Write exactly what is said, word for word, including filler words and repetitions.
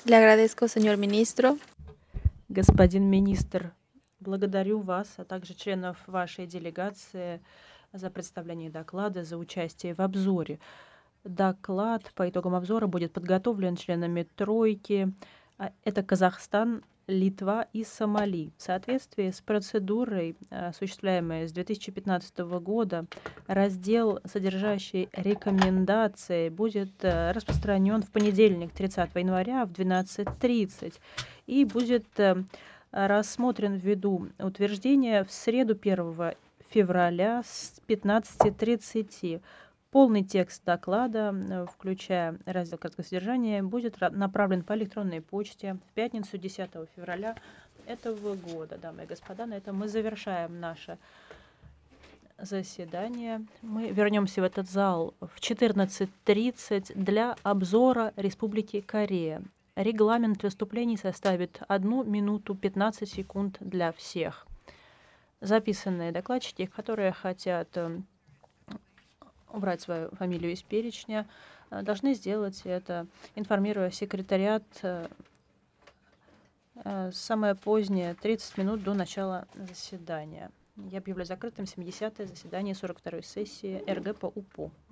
Le agradezco, señor ministro. Господин министр, благодарю вас, а также членов вашей делегации за представление доклада, за участие в обзоре. Доклад по итогам обзора будет подготовлен членами тройки. А Это Казахстан, Литва и Сомали. В соответствии с процедурой, э, осуществляемой с две тысячи пятнадцатого года, раздел, содержащий рекомендации, будет э, распространен в понедельник, тридцатого января в двенадцать тридцать и будет э, рассмотрен ввиду утверждения в среду первого февраля с пятнадцати тридцати. Полный текст доклада, э, включая раздел «Краткое содержание», будет ра- направлен по электронной почте в пятницу десятого февраля этого года. Дамы и господа, на этом мы завершаем наше заседание. Мы вернемся в этот зал в четырнадцать тридцать для обзора Республики Корея. Регламент выступлений составит одну минуту пятнадцать секунд для всех. Записанные докладчики, которые хотят э, убрать свою фамилию из перечня, э, должны сделать это, информируя секретариат э, э, самое позднее тридцать минут до начала заседания. Я объявляю закрытым семидесятое заседание сорок второй сессии РГ по УПО.